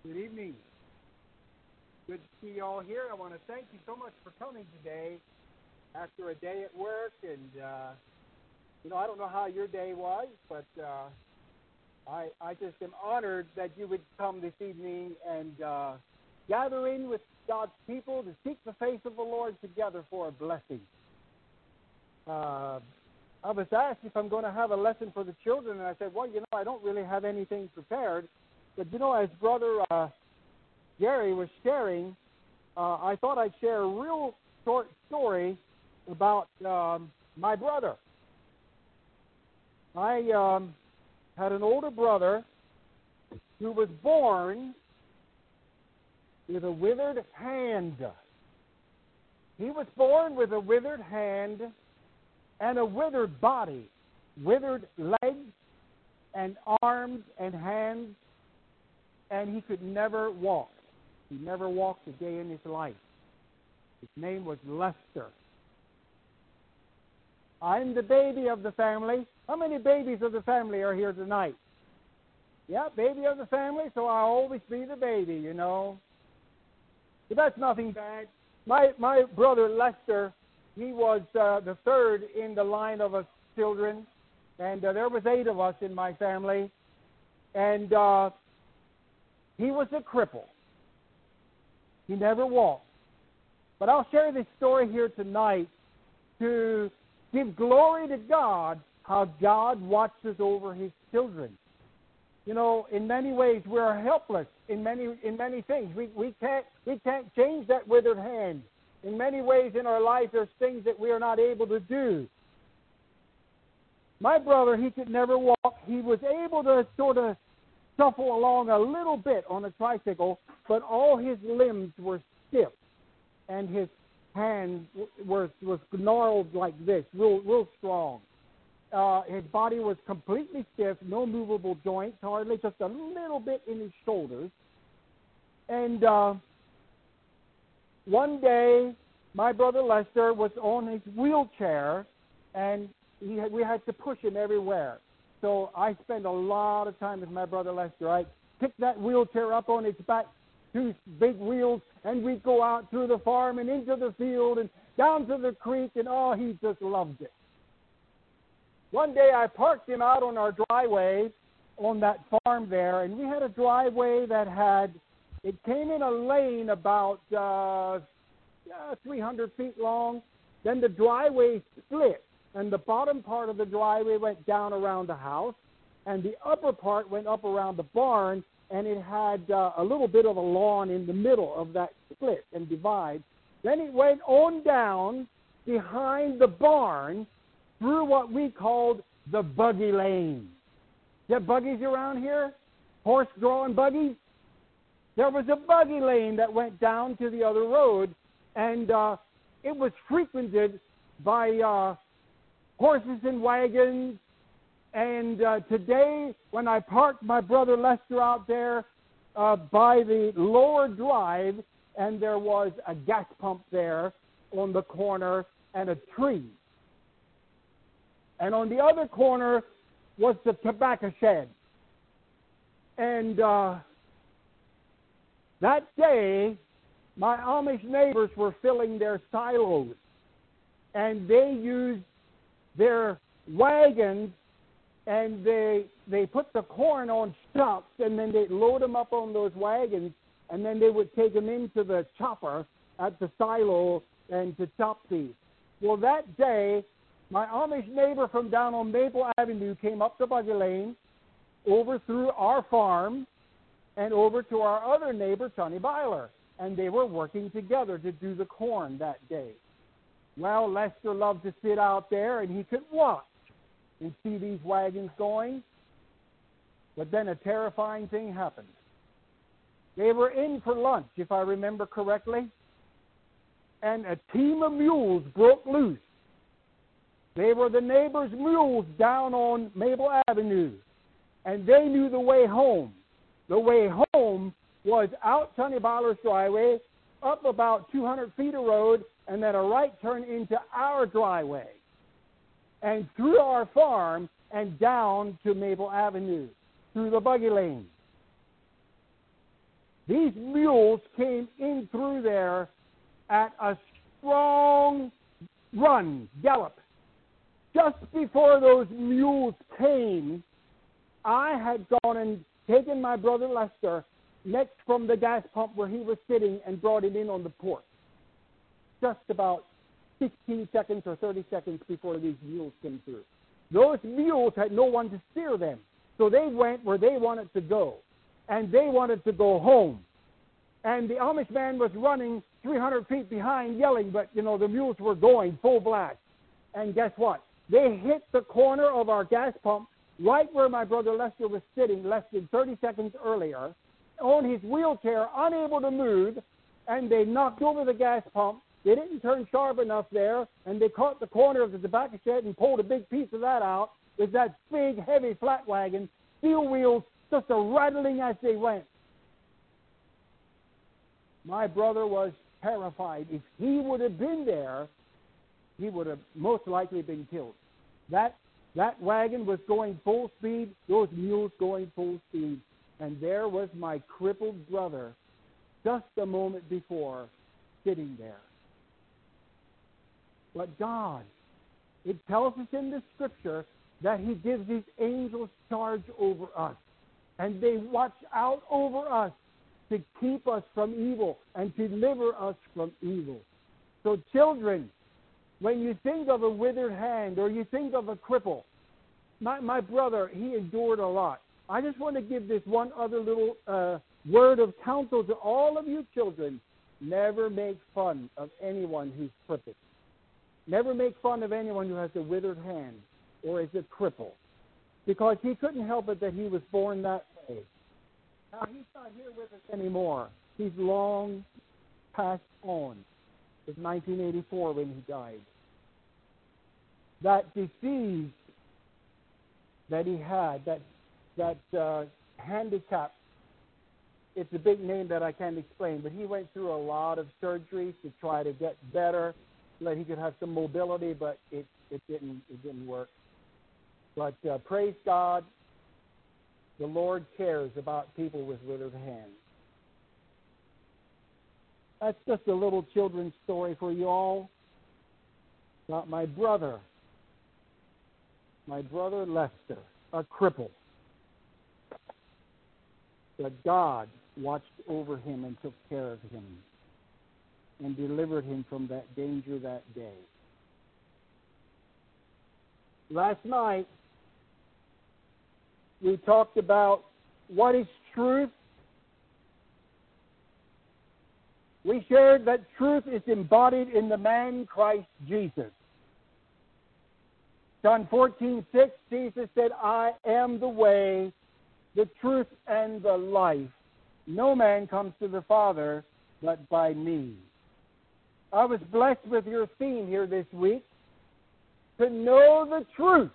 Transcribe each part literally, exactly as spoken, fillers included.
Good evening. Good to see you all here. I want to thank you so much for coming today after a day at work. And, uh, you know, I don't know how your day was, but uh, I, I just am honored that you would come this evening and uh, gather in with God's people to seek the face of the Lord together for a blessing. Uh, I was asked if I'm going to have a lesson for the children, and I said, well, you know, I don't really have anything prepared. But, you know, as Brother uh, Gary was sharing, uh, I thought I'd share a real short story about um, my brother. I um, had an older brother who was born with a withered hand. He was born with a withered hand and a withered body, withered legs and arms and hands, and he could never walk. He never walked a day in his life. His name was Lester. I'm the baby of the family. How many babies of the family are here tonight? Yeah, baby of the family, so I'll always be the baby, you know. But that's nothing bad. My my brother Lester, he was uh, the third in the line of us children, and uh, there was eight of us in my family, and uh, he was a cripple. He never walked. But I'll share this story here tonight to give glory to God, how God watches over His children. You know, in many ways we are helpless in many in many things. We we can't we can't change that withered hand. In many ways in our life, there's things that we are not able to do. My brother, he could never walk. He was able to sort of shuffle along a little bit on a tricycle, but all his limbs were stiff, and his hands were was gnarled like this, real real strong. Uh, his body was completely stiff, no movable joints, hardly, just a little bit in his shoulders. And uh, one day, my brother Lester was on his wheelchair, and he had, we had to push him everywhere. So I spent a lot of time with my brother Lester. I picked that wheelchair up on its back, two big wheels, and we'd go out through the farm and into the field and down to the creek, and oh, he just loved it. One day I parked him out on our driveway on that farm there, and we had a driveway that had, it came in a lane about uh, uh, three hundred feet long. Then the driveway split, and the bottom part of the driveway went down around the house, and the upper part went up around the barn, and it had uh, a little bit of a lawn in the middle of that split and divide. Then it went on down behind the barn through what we called the buggy lane. There buggies around here? Horse-drawn buggies? There was a buggy lane that went down to the other road, and uh, it was frequented by uh, horses and wagons. And uh, today, when I parked my brother Lester out there uh, by the lower drive, and there was a gas pump there on the corner and a tree. And on the other corner was the tobacco shed. And uh, that day, my Amish neighbors were filling their silos, and they used their wagons, and they they put the corn on shucks, and then they'd load them up on those wagons, and then they would take them into the chopper at the silo and to chop these. Well, that day, my Amish neighbor from down on Maple Avenue came up the buggy lane, over through our farm, and over to our other neighbor, Sonny Byler. And they were working together to do the corn that day. Well, Lester loved to sit out there, and he could watch and see these wagons going. But then a terrifying thing happened. They were in for lunch, if I remember correctly, and a team of mules broke loose. They were the neighbors' mules down on Maple Avenue, and they knew the way home. The way home was out Sonny Byler's driveway, up about two hundred feet of road, and then a right turn into our driveway, and through our farm and down to Maple Avenue, through the buggy lane. These mules came in through there at a strong run, gallop. Just before those mules came, I had gone and taken my brother Lester next from the gas pump where he was sitting and brought him in on the porch. Just about fifteen seconds or thirty seconds before these mules came through. Those mules had no one to steer them, so they went where they wanted to go, and they wanted to go home. And the Amish man was running three hundred feet behind, yelling, but, you know, the mules were going full blast. And guess what? They hit the corner of our gas pump right where my brother Lester was sitting less than thirty seconds earlier, on his wheelchair, unable to move, and they knocked over the gas pump. They didn't turn sharp enough there, and they caught the corner of the tobacco shed and pulled a big piece of that out with that big, heavy flat wagon, steel wheels just a rattling as they went. My brother was terrified. If he would have been there, he would have most likely been killed. That that wagon was going full speed, those mules going full speed, and there was my crippled brother just a moment before sitting there. But God, it tells us in the Scripture that He gives these angels charge over us, and they watch out over us to keep us from evil and to deliver us from evil. So children, when you think of a withered hand or you think of a cripple, my, my brother, he endured a lot. I just want to give this one other little uh, word of counsel to all of you children. Never make fun of anyone who's crippled. Never make fun of anyone who has a withered hand or is a cripple, because he couldn't help it that he was born that way. Now, he's not here with us anymore. He's long passed on. It was nineteen eighty-four when he died. That disease that he had, that that uh, handicap, it's a big name that I can't explain, but he went through a lot of surgeries to try to get better, so that he could have some mobility, but it, it didn't it didn't work. But uh, praise God, the Lord cares about people with withered hands. That's just a little children's story for you all about my brother, my brother Lester, a cripple. But God watched over him and took care of him and delivered him from that danger that day. Last night, we talked about what is truth. We shared that truth is embodied in the man Christ Jesus. John fourteen six, Jesus said, I am the way, the truth, and the life. No man comes to the Father but by me. I was blessed with your theme here this week, to know the truth.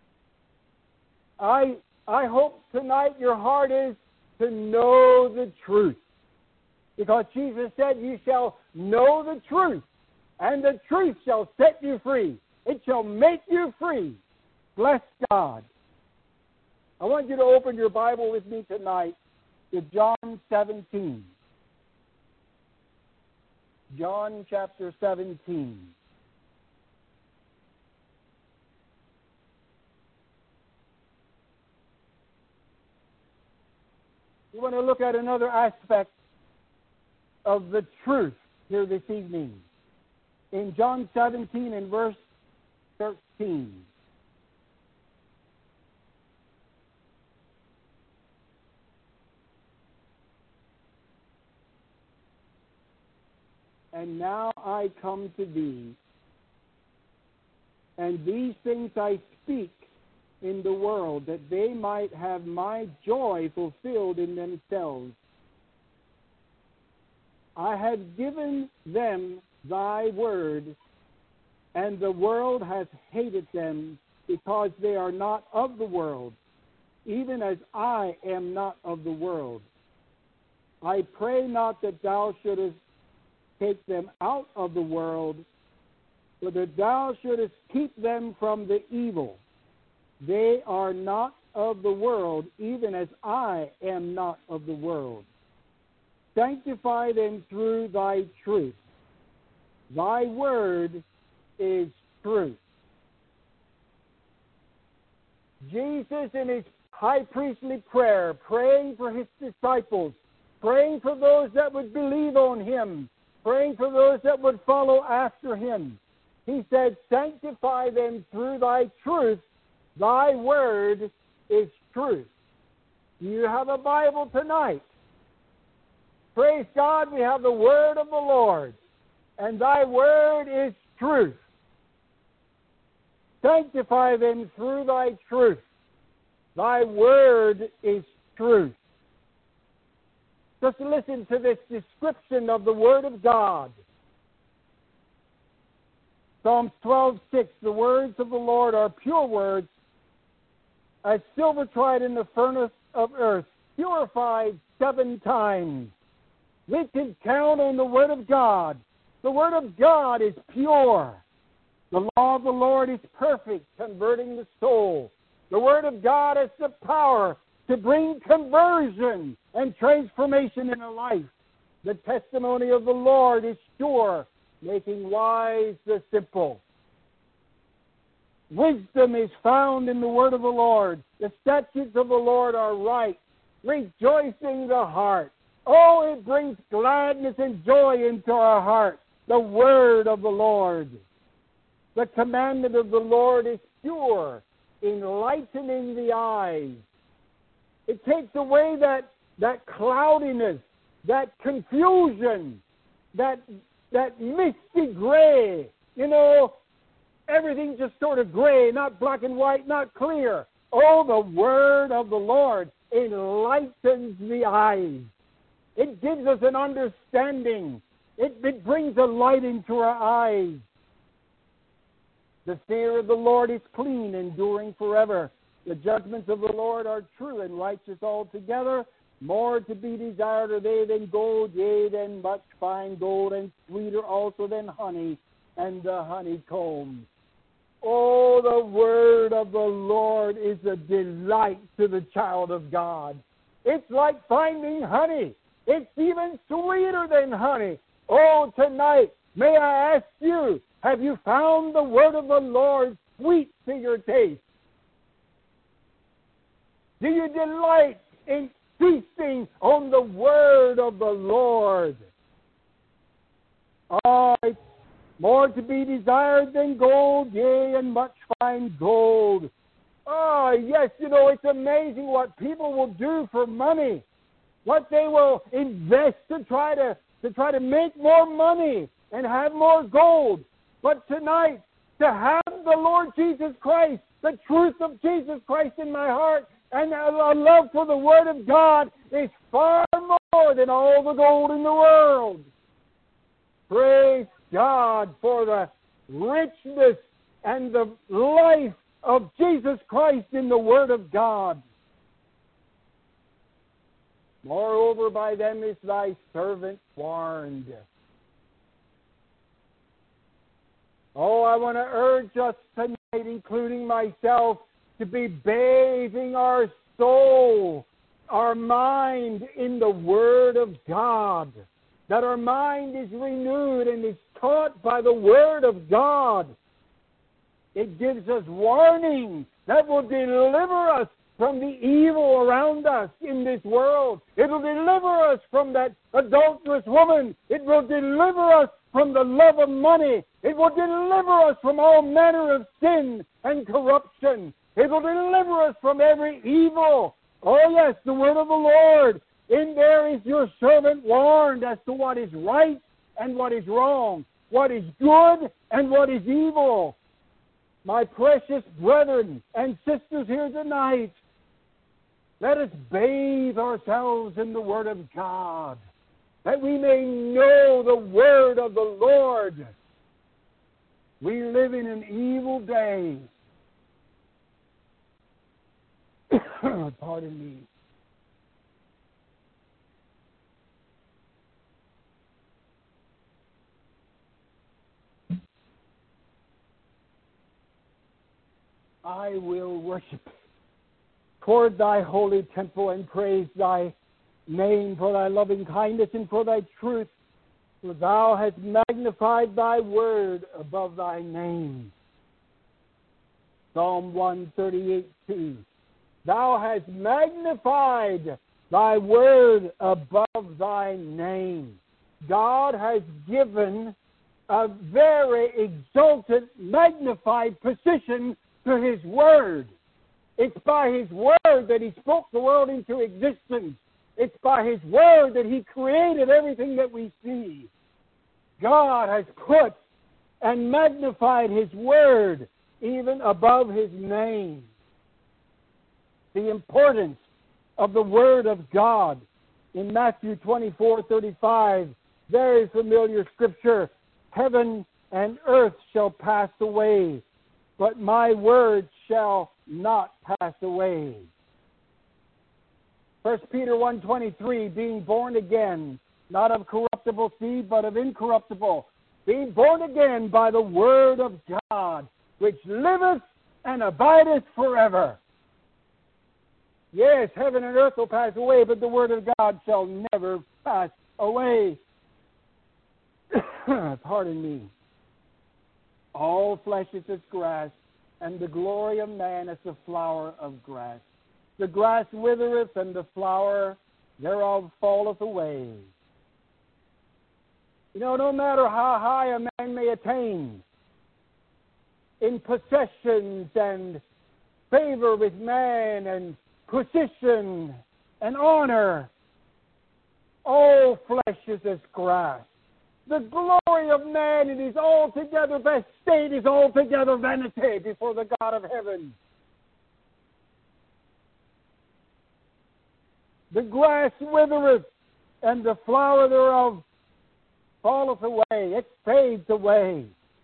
I I hope tonight your heart is to know the truth. Because Jesus said, you shall know the truth, and the truth shall set you free. It shall make you free. Bless God. I want you to open your Bible with me tonight to John seventeen. John chapter seventeen. We want to look at another aspect of the truth here this evening. In John seventeen and verse thirteen. And now I come to thee, and these things I speak in the world, that they might have my joy fulfilled in themselves. I have given them thy word, and the world has hated them, because they are not of the world, even as I am not of the world. I pray not that thou shouldest take them out of the world, but that thou shouldest keep them from the evil. They are not of the world, even as I am not of the world. sanctify them through thy truth. Thy word is truth. Jesus, in his high priestly prayer, praying for his disciples, praying for those that would believe on him, praying for those that would follow after him, he said, sanctify them through thy truth. Thy word is truth. You have a Bible tonight. Praise God, we have the word of the Lord, and thy word is truth. Sanctify them through thy truth. Thy word is truth. Just listen to this description of the word of God. Psalms twelve six, the words of the Lord are pure words, as silver tried in the furnace of earth, purified seven times. We can count on the word of God. The word of God is pure. The law of the Lord is perfect, converting the soul. The word of God has the power to bring conversion and transformation in a life. The testimony of the Lord is sure, making wise the simple. Wisdom is found in the word of the Lord. The statutes of the Lord are right, rejoicing the heart. Oh, it brings gladness and joy into our heart. The word of the Lord. The commandment of the Lord is pure, enlightening the eyes. It takes away that, that cloudiness, that confusion, that, that misty gray. You know, everything just sort of gray, not black and white, not clear. Oh, the word of the Lord enlightens the eyes. It gives us an understanding. It, it brings a light into our eyes. The fear of the Lord is clean, enduring forever. The judgments of the Lord are true and righteous altogether. More to be desired are they than gold, yea, than much fine gold, and sweeter also than honey and the honeycomb. Oh, the word of the Lord is a delight to the child of God. It's like finding honey. It's even sweeter than honey. Oh, tonight, may I ask you, have you found the word of the Lord sweet to your taste? Do you delight in feasting on the word of the Lord? Oh, it's more to be desired than gold, yea, and much fine gold. Oh, yes, you know, it's amazing what people will do for money, what they will invest to try to, to try to make more money and have more gold. But tonight, to have the Lord Jesus Christ, the truth of Jesus Christ in my heart, and a love for the Word of God is far more than all the gold in the world. Praise God for the richness and the life of Jesus Christ in the Word of God. Moreover, by them is thy servant warned. Oh, I want to urge us tonight, including myself, to be bathing our soul, our mind in the Word of God. That our mind is renewed and is taught by the Word of God. It gives us warning that will deliver us from the evil around us in this world. It will deliver us from that adulterous woman. It will deliver us from the love of money. It will deliver us from all manner of sin and corruption. It will deliver us from every evil. Oh yes, the word of the Lord. In there is your servant warned as to what is right and what is wrong, what is good and what is evil. My precious brethren and sisters here tonight, let us bathe ourselves in the Word of God, that we may know the Word of the Lord. We live in an evil day. Pardon me. I will worship toward thy holy temple and praise thy name, for thy loving kindness, and for thy truth. For thou hast magnified thy word above thy name. Psalm one thirty-eight two. Thou hast magnified thy word above thy name. God has given a very exalted, magnified position to His word. It's by His word that He spoke the world into existence. It's by His word that He created everything that we see. God has put and magnified His word even above His name. The importance of the word of God in Matthew twenty-four thirty-five, very familiar scripture. Heaven and earth shall pass away, but my word shall not pass away. First Peter one twenty-three, being born again, not of corruptible seed, but of incorruptible, being born again by the word of God, which liveth and abideth forever. Yes, heaven and earth will pass away, but the word of God shall never pass away. Pardon me. All flesh is as grass, and the glory of man as the flower of grass. The grass withereth, and the flower thereof falleth away. You know, no matter how high a man may attain in possessions and favor with man and position and honor, all flesh is as grass. The glory of man in his altogether best state is altogether vanity before the God of heaven. The grass withereth, and the flower thereof falleth away. It fades away.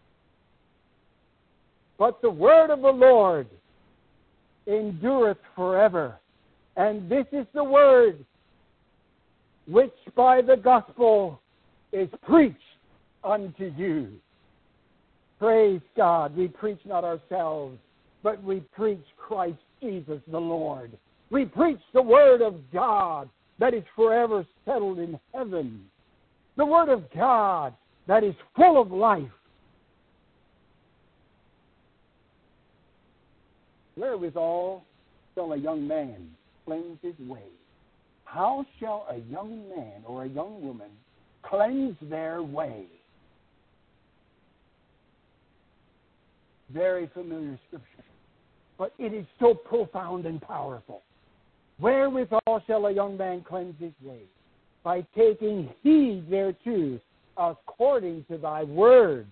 But the word of the Lord endureth forever. And this is the word which by the gospel is preached unto you. Praise God. We preach not ourselves, but we preach Christ Jesus the Lord. We preach the word of God that is forever settled in heaven. The word of God that is full of life. Wherewithal shall a young man cleanse his way? How shall a young man or a young woman cleanse their way? Very familiar scripture, but it is so profound and powerful. Wherewithal shall a young man cleanse his way? By taking heed thereto, according to thy word.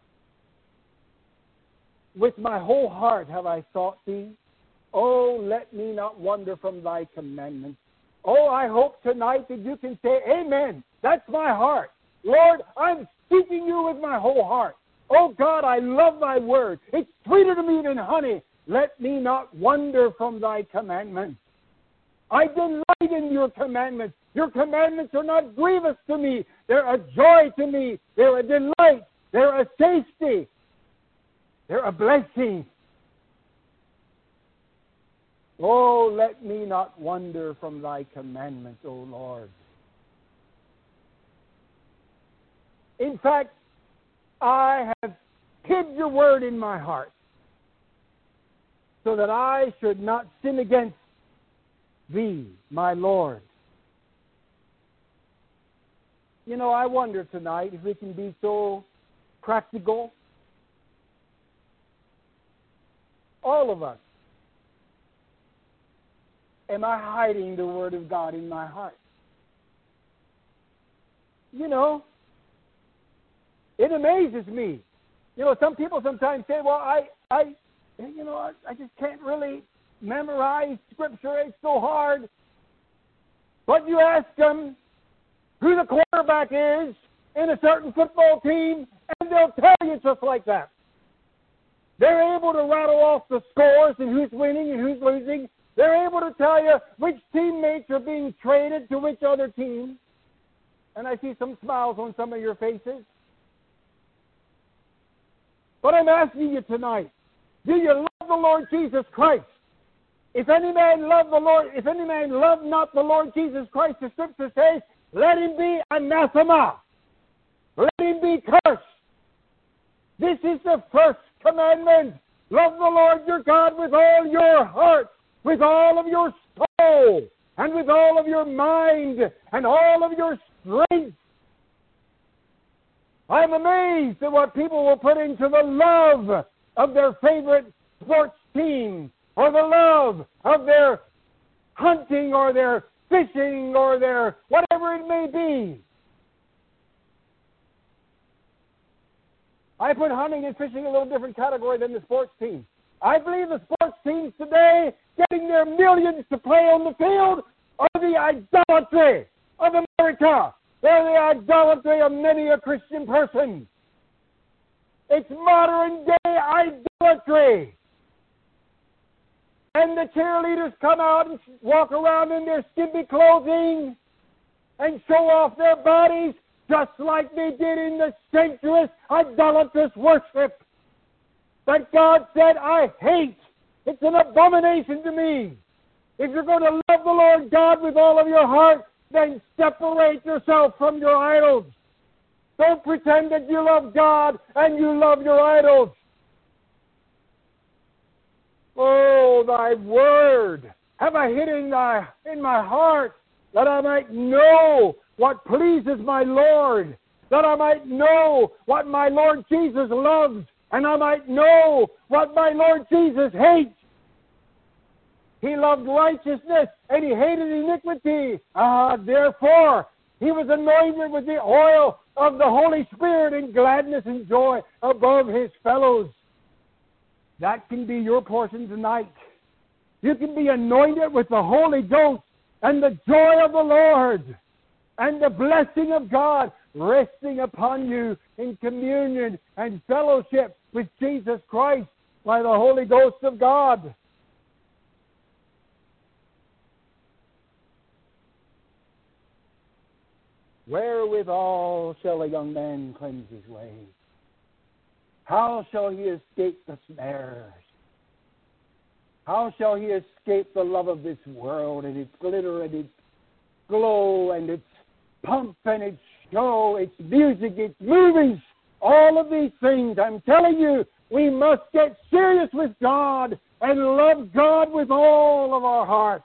With my whole heart have I sought thee. Oh, let me not wander from thy commandments. Oh, I hope tonight that you can say, amen. That's my heart. Lord, I'm seeking you with my whole heart. Oh, God, I love thy word. It's sweeter to me than honey. Let me not wander from thy commandments. I delight in your commandments. Your commandments are not grievous to me. They're a joy to me. They're a delight. They're a safety. They're a blessing. Oh, let me not wander from thy commandments, O Lord. In fact, I have hid your word in my heart so that I should not sin against thee, my Lord. You know, I wonder tonight if we can be so practical. All of us. Am I hiding the word of God in my heart? You know, it amazes me. You know, some people sometimes say, well, I, I you know, I, I just can't really memorize Scripture. It's so hard. But you ask them who the quarterback is in a certain football team, and they'll tell you just like that. They're able to rattle off the scores and who's winning and who's losing. They're able to tell you which teammates are being traded to which other team. And I see some smiles on some of your faces. But I'm asking you tonight, do you love the Lord Jesus Christ? If any man love the Lord, if any man love not the Lord Jesus Christ, the Scripture says, let him be anathema. Let him be cursed. This is the first commandment. Love the Lord your God with all your heart, with all of your soul, and with all of your mind, and all of your strength. I'm amazed at what people will put into the love of their favorite sports team, or the love of their hunting, or their fishing, or their whatever it may be. I put hunting and fishing in a little different category than the sports team. I believe the sports teams today, getting their millions to play on the field, are the idolatry of America. They're the idolatry of many a Christian person. It's modern day idolatry. And the cheerleaders come out and walk around in their skimpy clothing and show off their bodies just like they did in the sensuous, idolatrous worship that God said, I hate. It's an abomination to me. If you're going to love the Lord God with all of your heart, then separate yourself from your idols. Don't pretend that you love God and you love your idols. Oh, thy word have I hid in, thy, in my heart, that I might know what pleases my Lord, that I might know what my Lord Jesus loves, and I might know what my Lord Jesus hates. He loved righteousness, and he hated iniquity. Ah, therefore, he was anointed with the oil of the Holy Spirit in gladness and joy above his fellows. That can be your portion tonight. You can be anointed with the Holy Ghost and the joy of the Lord and the blessing of God resting upon you in communion and fellowship with Jesus Christ by the Holy Ghost of God. Wherewithal shall a young man cleanse his way? How shall he escape the snares? How shall he escape the love of this world and its glitter and its glow and its pomp and its show, its music, its movies, all of these things? I'm telling you, we must get serious with God and love God with all of our heart.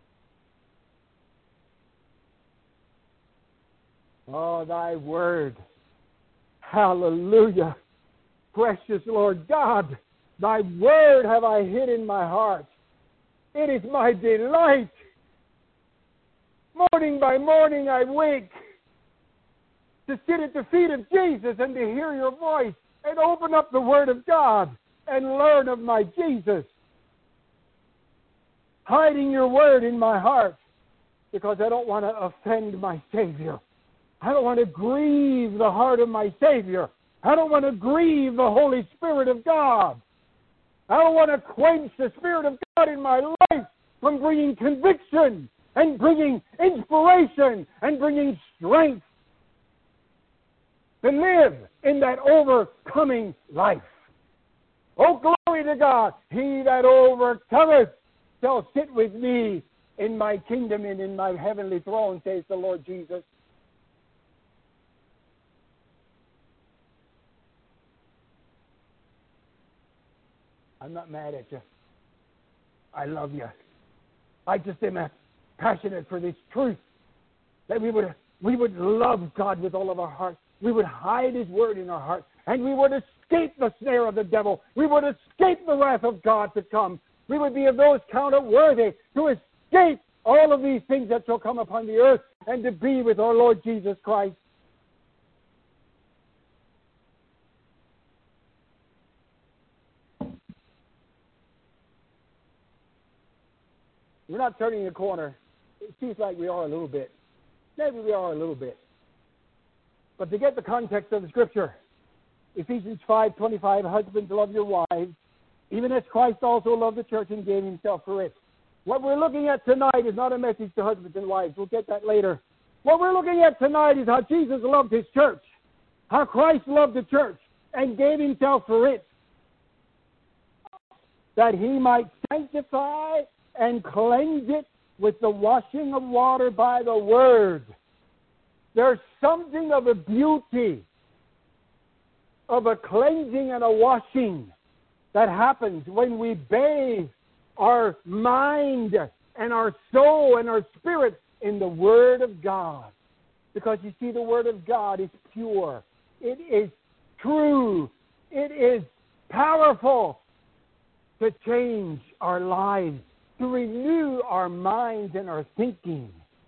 Oh, thy word. Hallelujah. Precious Lord God, thy word have I hid in my heart. It is my delight. Morning by morning I wake to sit at the feet of Jesus and to hear your voice and open up the word of God and learn of my Jesus. Hiding your word in my heart because I don't want to offend my Savior. I don't want to grieve the heart of my Savior. I don't want to grieve the Holy Spirit of God. I don't want to quench the Spirit of God in my life from bringing conviction and bringing inspiration and bringing strength to live in that overcoming life. Oh, glory to God. He that overcometh shall sit with me in my kingdom and in my heavenly throne, says the Lord Jesus. I'm not mad at you. I love you. I just am passionate for this truth, that we would we would love God with all of our heart. We would hide his word in our heart, and we would escape the snare of the devil. We would escape the wrath of God to come. We would be of those counted worthy to escape all of these things that shall come upon the earth and to be with our Lord Jesus Christ. We're not turning a corner. It seems like we are a little bit. Maybe we are a little bit. But to get the context of the Scripture, Ephesians five twenty-five, husbands, love your wives, even as Christ also loved the church and gave himself for it. What we're looking at tonight is not a message to husbands and wives. We'll get that later. What we're looking at tonight is how Jesus loved his church, how Christ loved the church and gave himself for it, that he might sanctify and cleanse it with the washing of water by the Word. There's something of a beauty, of a cleansing and a washing that happens when we bathe our mind and our soul and our spirit in the Word of God. Because you see, the Word of God is pure. It is true. It is powerful to change our lives, to renew our minds and our thinking.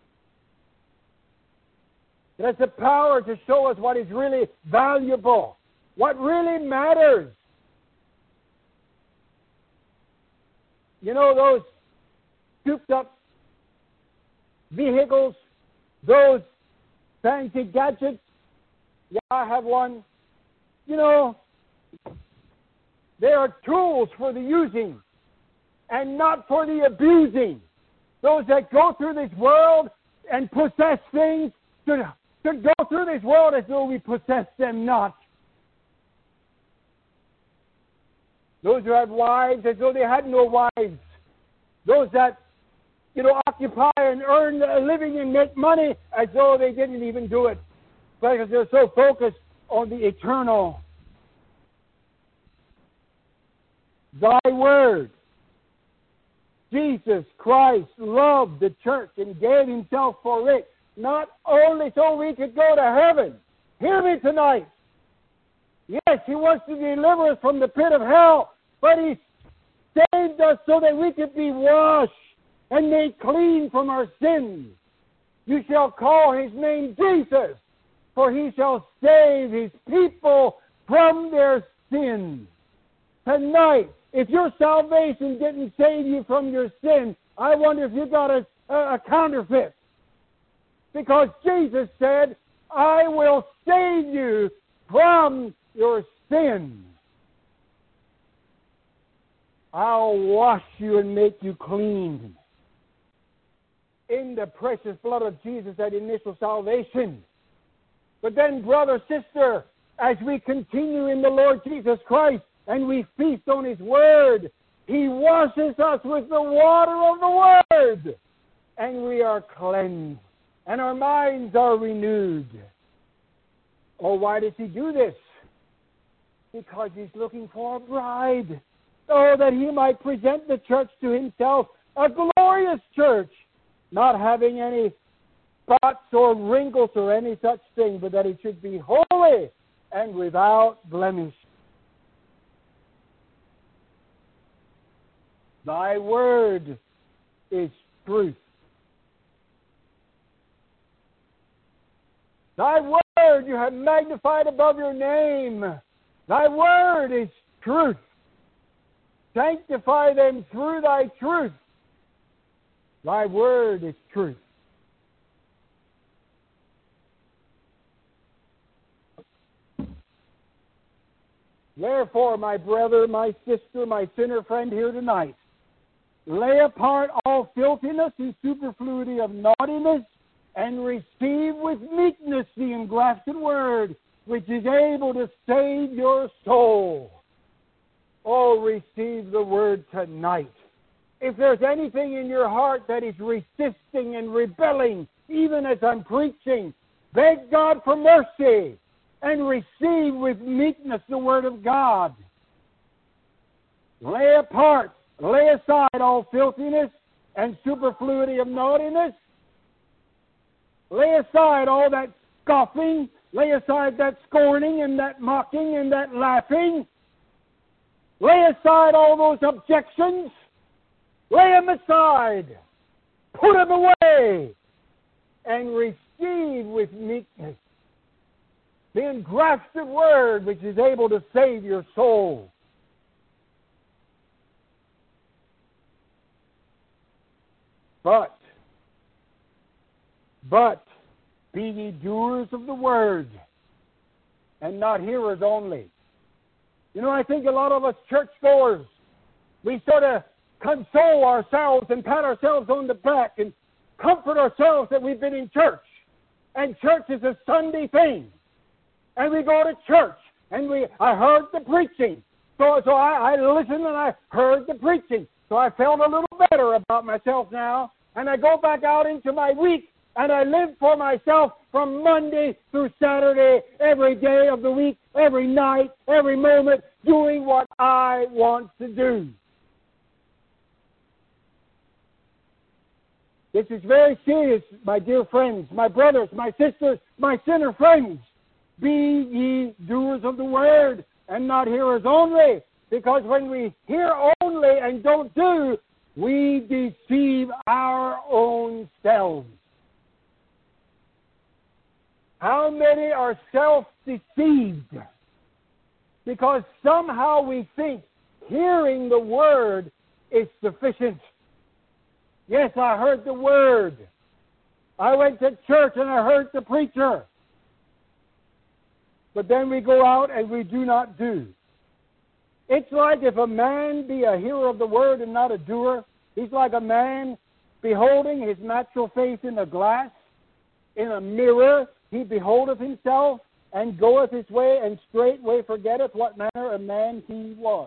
It has the power to show us what is really valuable, what really matters. You know, those souped-up vehicles, those fancy gadgets. Yeah, I have one. You know, they are tools for the using and not for the abusing. Those that go through this world and possess things should, should go through this world as though we possess them not. Those who have wives as though they had no wives. Those that, you know, occupy and earn a living and make money as though they didn't even do it, because they're so focused on the eternal. Thy Word. Jesus Christ loved the church and gave Himself for it, not only so we could go to heaven. Hear me tonight. Yes, He wants to deliver us from the pit of hell, but He saved us so that we could be washed and made clean from our sins. You shall call His name Jesus, for He shall save His people from their sins. Tonight, if your salvation didn't save you from your sin, I wonder if you got a, a, a counterfeit. Because Jesus said, I will save you from your sin. I'll wash you and make you clean. In the precious blood of Jesus at initial salvation. But then, brother, sister, as we continue in the Lord Jesus Christ and we feast on His Word, He washes us with the water of the Word, and we are cleansed, and our minds are renewed. Oh, why does He do this? Because He's looking for a bride. Oh, that He might present the church to Himself, a glorious church, not having any spots or wrinkles or any such thing, but that it should be holy and without blemish. Thy Word is truth. Thy Word you have magnified above your name. Thy Word is truth. Sanctify them through Thy truth. Thy Word is truth. Therefore, my brother, my sister, my sinner friend here tonight, lay apart all filthiness and superfluity of naughtiness, and receive with meekness the engrafted Word, which is able to save your soul. Oh, receive the Word tonight. If there's anything in your heart that is resisting and rebelling, even as I'm preaching, beg God for mercy and receive with meekness the Word of God. Lay apart, lay aside all filthiness and superfluity of naughtiness. Lay aside all that scoffing, lay aside that scorning and that mocking and that laughing. Lay aside all those objections. Lay them aside. Put them away. And receive with meekness the engrafted Word which is able to save your soul. But, but, be ye doers of the Word, and not hearers only. You know, I think a lot of us churchgoers, we sort of console ourselves and pat ourselves on the back and comfort ourselves that we've been in church. And church is a Sunday thing. And we go to church, and we I heard the preaching. So, so I, I listened and I heard the preaching. So I felt a little better about myself now, and I go back out into my week, and I live for myself from Monday through Saturday, every day of the week, every night, every moment, doing what I want to do. This is very serious, my dear friends, my brothers, my sisters, my sinner friends. Be ye doers of the word and not hearers only, because when we hear only and don't do, we deceive our own selves. How many are self-deceived? Because somehow we think hearing the word is sufficient. Yes, I heard the word. I went to church and I heard the preacher. But then we go out and we do not do. It's like if a man be a hearer of the word and not a doer, he's like a man beholding his natural face in a glass, in a mirror. He beholdeth himself and goeth his way, and straightway forgetteth what manner of man he was.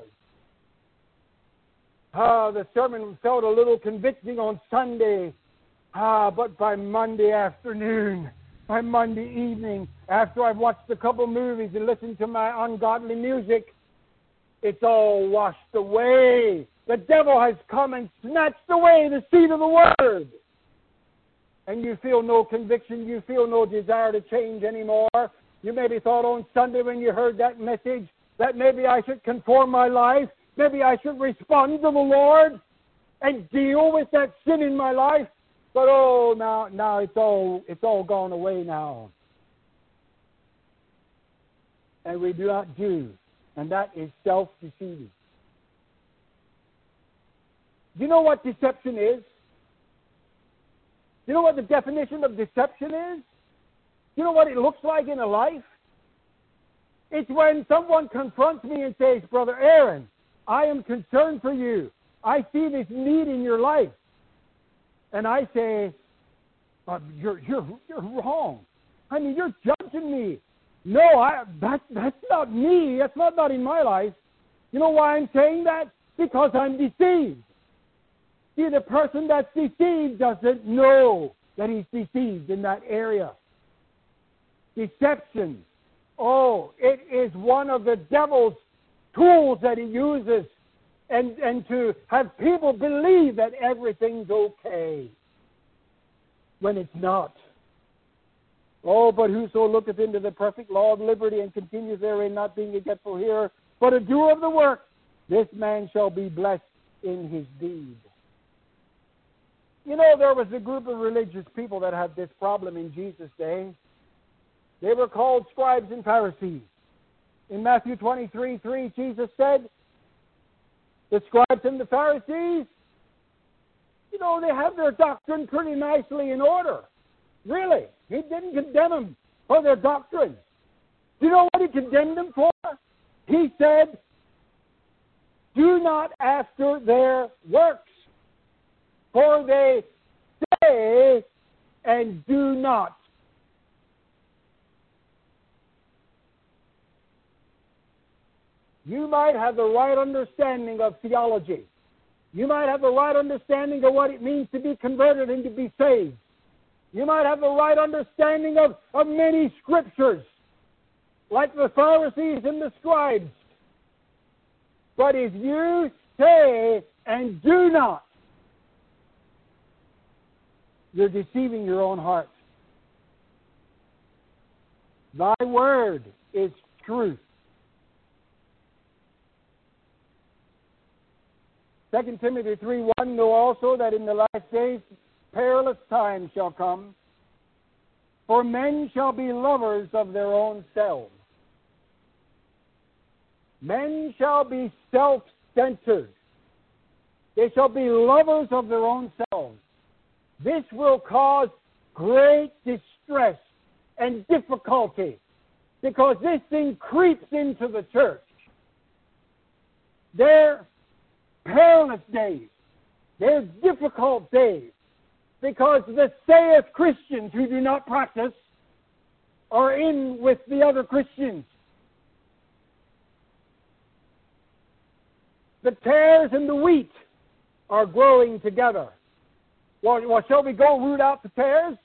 Ah, the sermon felt a little convicting on Sunday. Ah, but by Monday afternoon, by Monday evening, after I've watched a couple movies and listened to my ungodly music, it's all washed away. The devil has come and snatched away the seed of the word. And you feel no conviction, you feel no desire to change anymore. You maybe thought on Sunday when you heard that message that maybe I should conform my life, maybe I should respond to the Lord and deal with that sin in my life. But oh, now, now it's all it's all gone away now, and we do not do, and that is self-deceiving. Do you know what deception is? Do you know what the definition of deception is? Do you know what it looks like in a life? It's when someone confronts me and says, Brother Aaron, I am concerned for you. I see this need in your life. And I say, uh, you're, you're, you're wrong. I mean, you're judging me. No, I, that, that's not me. That's not, not in my life. You know why I'm saying that? Because I'm deceived. See, the person that's deceived doesn't know that he's deceived in that area. Deception. Oh, it is one of the devil's tools that he uses, and, and to have people believe that everything's okay when it's not. Oh, but whoso looketh into the perfect law of liberty and continues therein, not being a forgetful hearer, but a doer of the work, this man shall be blessed in his deed. You know, there was a group of religious people that had this problem in Jesus' day. They were called scribes and Pharisees. In Matthew twenty-three three, Jesus said, the scribes and the Pharisees, you know, they have their doctrine pretty nicely in order. Really. He didn't condemn them for their doctrine. Do you know what he condemned them for? He said, do not after their works, for they say and do not. You might have the right understanding of theology. You might have the right understanding of what it means to be converted and to be saved. You might have the right understanding of, of many scriptures, like the Pharisees and the scribes. But if you say and do not, you're deceiving your own heart. Thy word is truth. Second Timothy three one, know also that in the last days perilous times shall come, for men shall be lovers of their own selves. Men shall be self-centered. They shall be lovers of their own selves. This will cause great distress and difficulty, because this thing creeps into the church. They're perilous days. They're difficult days, because the saith Christians who do not practice are in with the other Christians. The tares and the wheat are growing together. Well, well, shall we go root out the tares?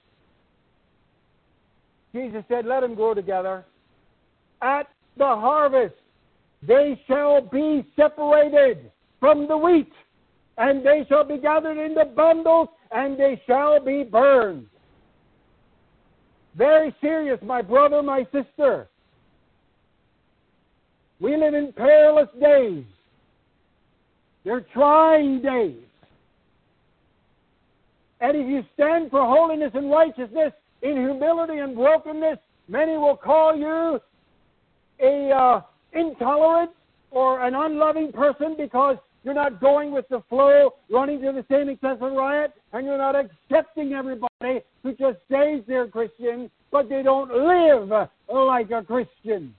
Jesus said, let them grow together. At the harvest, they shall be separated from the wheat, and they shall be gathered into bundles, and they shall be burned. Very serious, my brother, my sister. We live in perilous days. They're trying days. And if you stand for holiness and righteousness in humility and brokenness, many will call you a uh, intolerant or an unloving person because you're not going with the flow, running to the same excessive riot, and you're not accepting everybody who just says they're Christian, but they don't live like a Christian.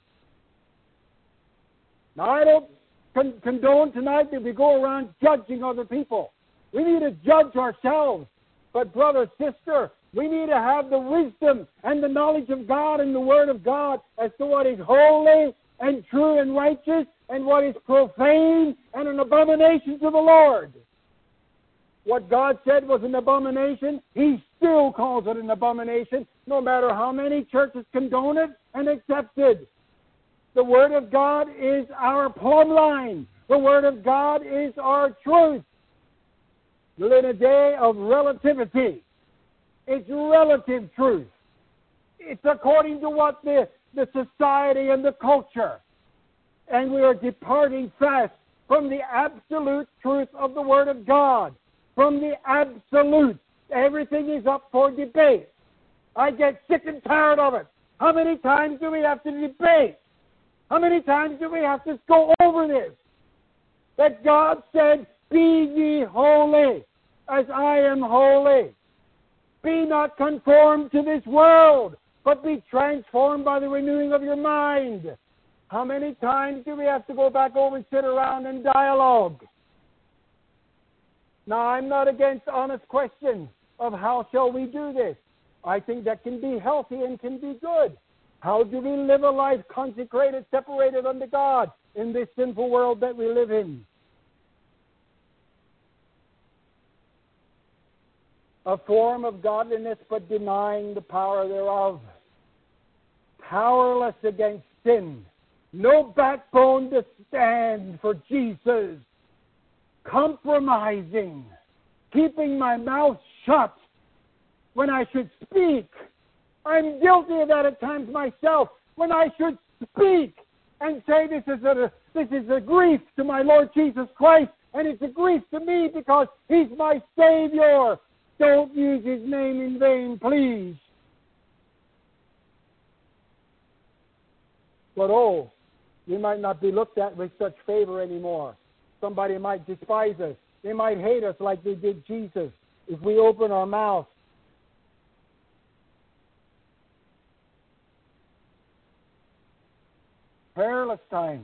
Now, I don't con- condone tonight that we go around judging other people. We need to judge ourselves. But, brother, sister, we need to have the wisdom and the knowledge of God and the Word of God as to what is holy and true and righteous and what is profane and an abomination to the Lord. What God said was an abomination, He still calls it an abomination, no matter how many churches condone it and accept it. The Word of God is our plumb line. The Word of God is our truth. We live in a day of relativity. It's relative truth. It's according to what the, the society and the culture. And we are departing fast from the absolute truth of the Word of God. From the absolute. Everything is up for debate. I get sick and tired of it. How many times do we have to debate? How many times do we have to go over this? That God said, be ye holy, as I am holy. Be not conformed to this world, but be transformed by the renewing of your mind. How many times do we have to go back over and sit around and dialogue? Now, I'm not against honest questions of how shall we do this. I think that can be healthy and can be good. How do we live a life consecrated, separated unto God in this sinful world that we live in? A form of godliness, but denying the power thereof. Powerless against sin. No backbone to stand for Jesus. Compromising. Keeping my mouth shut when I should speak. I'm guilty of that at times myself. When I should speak and say this is a, this is a grief to my Lord Jesus Christ, and it's a grief to me because He's my Savior. Don't use His name in vain, please. But oh, we might not be looked at with such favor anymore. Somebody might despise us. They might hate us like they did Jesus if we open our mouth. Perilous times.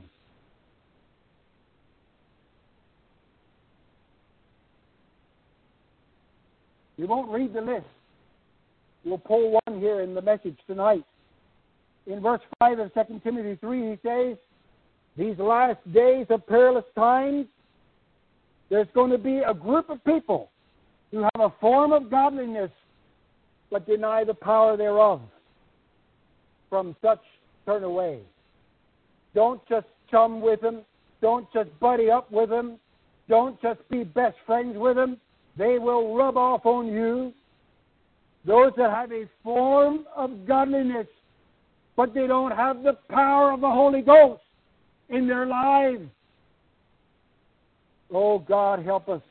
We won't read the list. We'll pull one here in the message tonight. In verse five of Second Timothy three, he says, these last days of perilous times, there's going to be a group of people who have a form of godliness but deny the power thereof. From such, turn away. Don't just chum with them. Don't just buddy up with them. Don't just be best friends with them. They will rub off on you. Those that have a form of godliness, but they don't have the power of the Holy Ghost in their lives. Oh, God, help us.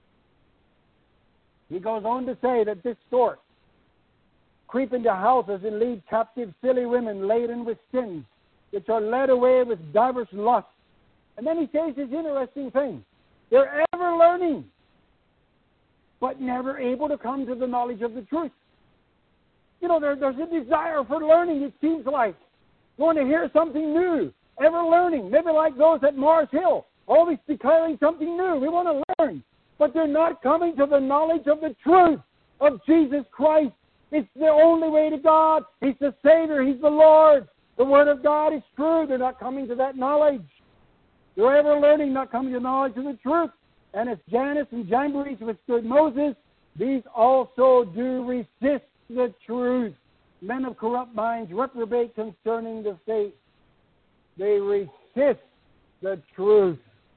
He goes on to say that this sort creep into houses and lead captive silly women laden with sins, which are led away with divers lusts. And then he says this interesting thing. They're ever learning, but never able to come to the knowledge of the truth. You know, there, there's a desire for learning, it seems like. You want to hear something new, ever learning. Maybe like those at Mars Hill, always declaring something new. We want to learn, but they're not coming to the knowledge of the truth of Jesus Christ. It's the only way to God. He's the Savior. He's the Lord. The Word of God is true. They're not coming to that knowledge. They're ever learning, not coming to knowledge of the truth. And as Jannes and Jambres withstood Moses, these also do resist the truth. Men of corrupt minds reprobate concerning the faith. They resist the truth.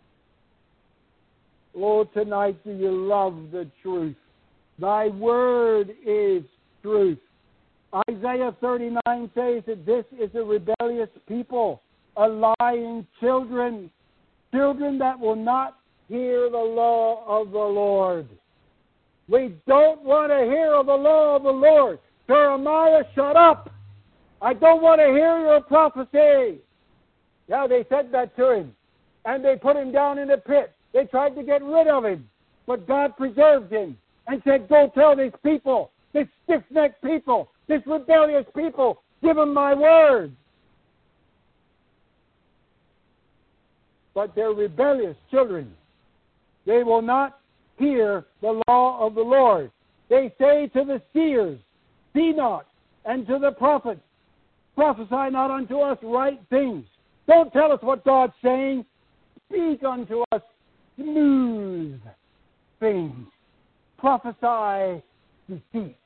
Oh, tonight do you love the truth? Thy word is truth. Isaiah thirty-nine says that this is a rebellious people, a lying children, children that will not hear the law of the Lord. We don't want to hear of the law of the Lord. Jeremiah, shut up. I don't want to hear your prophecy. Yeah, they said that to him. And they put him down in a pit. They tried to get rid of him. But God preserved him and said, go tell these people, this stiff-necked people, this rebellious people, give them my word. But they're rebellious children. They will not hear the law of the Lord. They say to the seers, see not, and to the prophets, prophesy not unto us right things. Don't tell us what God's saying. Speak unto us smooth things. Prophesy deceit.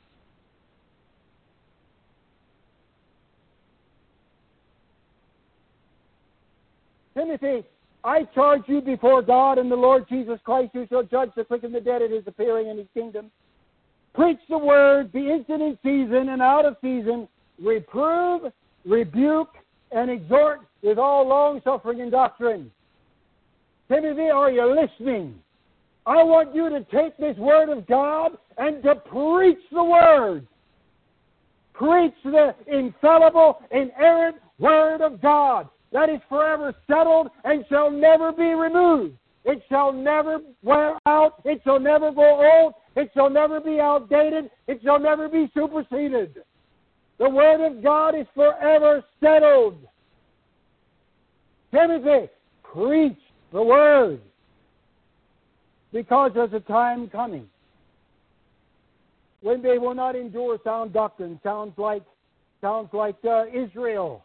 Timothy, I charge you before God and the Lord Jesus Christ, who shall judge the quick and the dead at his appearing in his kingdom. Preach the word, be instant in season and out of season, reprove, rebuke, and exhort with all long-suffering and doctrine. Timothy, are you listening? I want you to take this word of God and to preach the word. Preach the infallible, inerrant word of God that is forever settled and shall never be removed. It shall never wear out. It shall never go old. It shall never be outdated. It shall never be superseded. The word of God is forever settled. Timothy, preach the word, because there's a time coming when they will not endure sound doctrine. Sounds like, sounds like uh, Israel.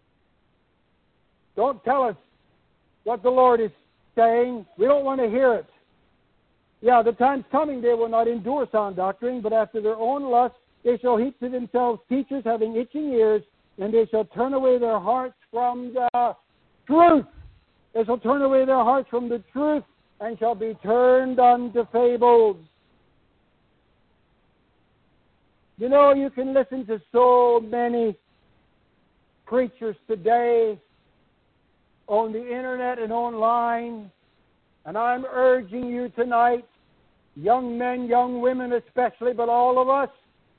Don't tell us what the Lord is saying. We don't want to hear it. Yeah, the time's coming they will not endure sound doctrine, but after their own lust they shall heap to themselves teachers having itching ears, and they shall turn away their hearts from the truth. They shall turn away their hearts from the truth and shall be turned unto fables. You know, you can listen to so many preachers today on the internet and online, and I'm urging you tonight, young men, young women especially, but all of us,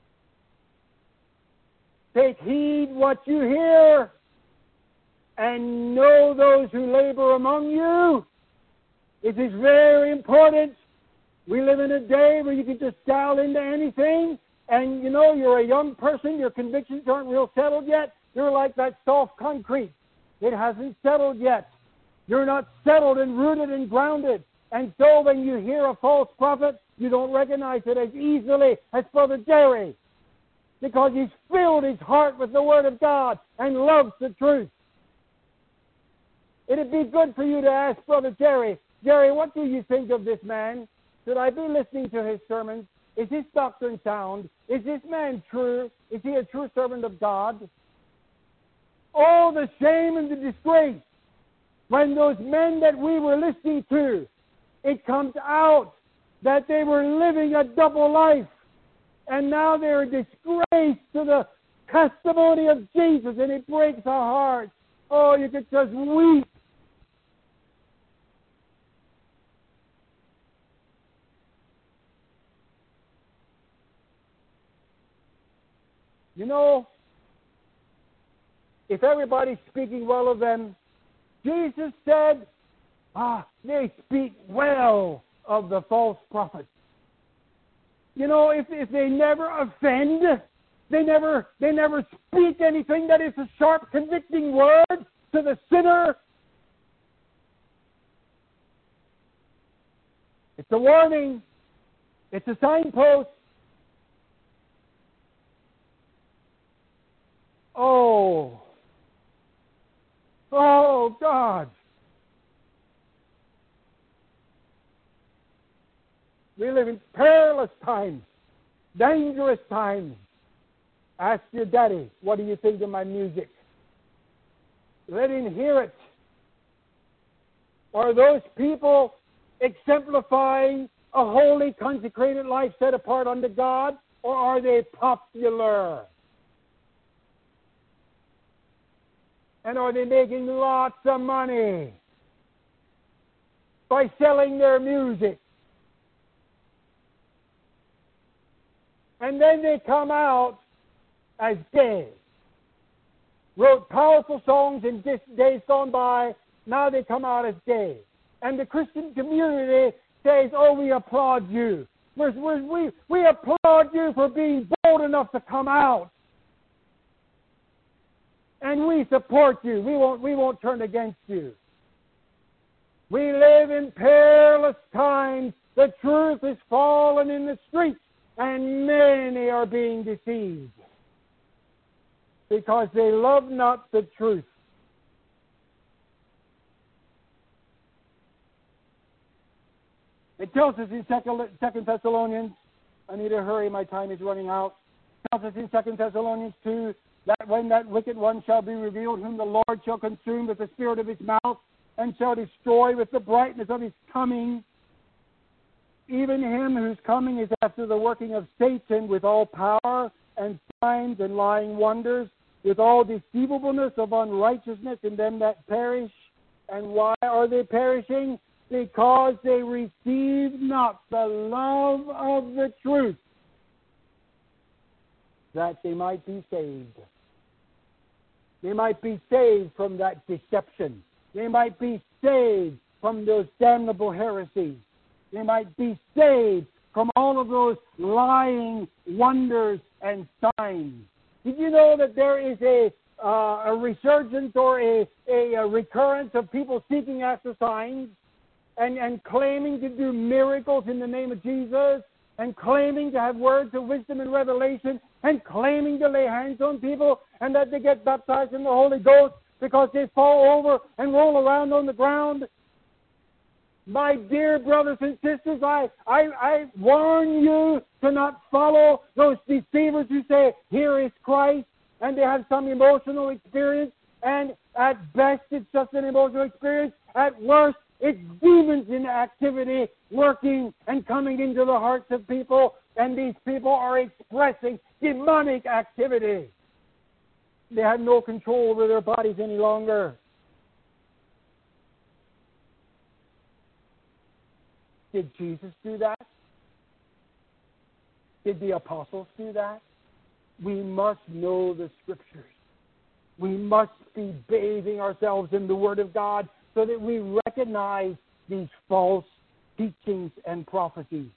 take heed what you hear and know those who labor among you. It is very important. We live in a day where you can just dial into anything, and you know, you're a young person, your convictions aren't real settled yet. You're like that soft concrete. It hasn't settled yet. You're not settled and rooted and grounded. And so when you hear a false prophet, you don't recognize it as easily as Brother Jerry, because he's filled his heart with the Word of God and loves the truth. It'd be good for you to ask Brother Jerry, Jerry, what do you think of this man? Should I be listening to his sermons? Is his doctrine sound? Is this man true? Is he a true servant of God? Oh, the shame and the disgrace when those men that we were listening to, it comes out that they were living a double life, and now they're a disgrace to the testimony of Jesus, and it breaks our hearts. Oh, you could just weep. You know, if everybody's speaking well of them, Jesus said, ah, they speak well of the false prophets. You know, if, if they never offend, they never they never speak anything that is a sharp, convicting word to the sinner. It's a warning. It's a signpost. Oh. Oh, God. We live in perilous times, dangerous times. Ask your daddy, what do you think of my music? Let him hear it. Are those people exemplifying a holy, consecrated life set apart unto God, or are they popular? And are they making lots of money by selling their music? And then they come out as gay. Wrote powerful songs in days gone by, now they come out as gay. And the Christian community says, oh, we applaud you. We're, we're, we, we applaud you for being bold enough to come out. And we support you. We won't, we won't turn against you. We live in perilous times. The truth is fallen in the streets, and many are being deceived because they love not the truth. It tells us in Second Thessalonians, I need to hurry, my time is running out. It tells us in Second Thessalonians two, that when that wicked one shall be revealed, whom the Lord shall consume with the spirit of his mouth, and shall destroy with the brightness of his coming, even him whose coming is after the working of Satan with all power and signs and lying wonders, with all deceivableness of unrighteousness in them that perish. And why are they perishing? Because they receive not the love of the truth, that they might be saved. They might be saved from that deception. They might be saved from those damnable heresies. They might be saved from all of those lying wonders and signs. Did you know that there is a, uh, a resurgence or a, a, a recurrence of people seeking after signs and, and claiming to do miracles in the name of Jesus, and claiming to have words of wisdom and revelation, and claiming to lay hands on people, and that they get baptized in the Holy Ghost because they fall over and roll around on the ground? My dear brothers and sisters, I, I, I warn you to not follow those deceivers who say, here is Christ, and they have some emotional experience, and at best it's just an emotional experience. At worst, it's demons in activity working and coming into the hearts of people, and these people are expressing demonic activity. They have no control over their bodies any longer. Did Jesus do that? Did the apostles do that? We must know the Scriptures. We must be bathing ourselves in the Word of God so that we recognize these false teachings and prophecies.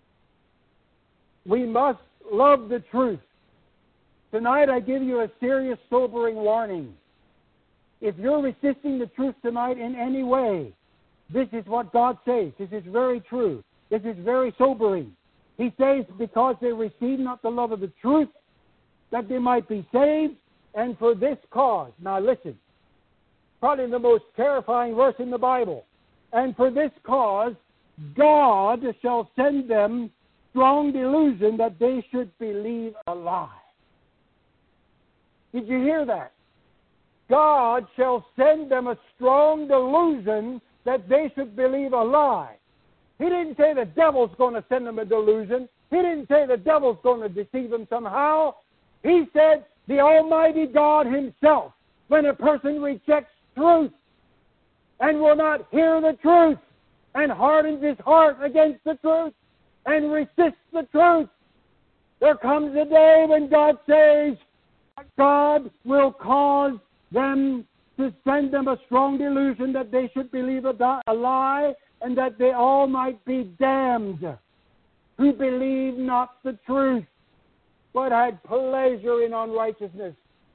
We must love the truth. Tonight I give you a serious, sobering warning. If you're resisting the truth tonight in any way, this is what God says. This is very true. This is very sobering. He says, because they receive not the love of the truth, that they might be saved, and for this cause. Now listen, probably the most terrifying verse in the Bible. And for this cause, God shall send them strong delusion that they should believe a lie. Did you hear that? God shall send them a strong delusion that they should believe a lie. He didn't say the devil's going to send them a delusion. He didn't say the devil's going to deceive them somehow. He said the Almighty God Himself, when a person rejects truth and will not hear the truth and hardens his heart against the truth and resists the truth, there comes a day when God says God will cause them to send them a strong delusion that they should believe a, a lie, and that they all might be damned, who believe not the truth, but had pleasure in unrighteousness.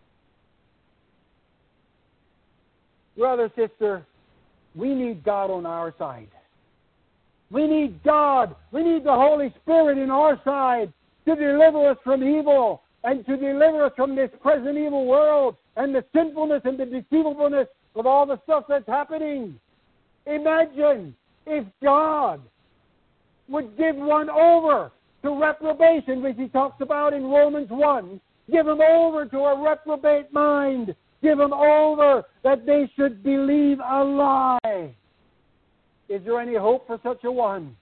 Brother, sister, we need God on our side. We need God. We need the Holy Spirit in our side to deliver us from evil and to deliver us from this present evil world and the sinfulness and the deceivableness of all the stuff that's happening. Imagine if God would give one over to reprobation, which he talks about in Romans one. Give them over to a reprobate mind. Give them over that they should believe a lie. Is there any hope for such a one?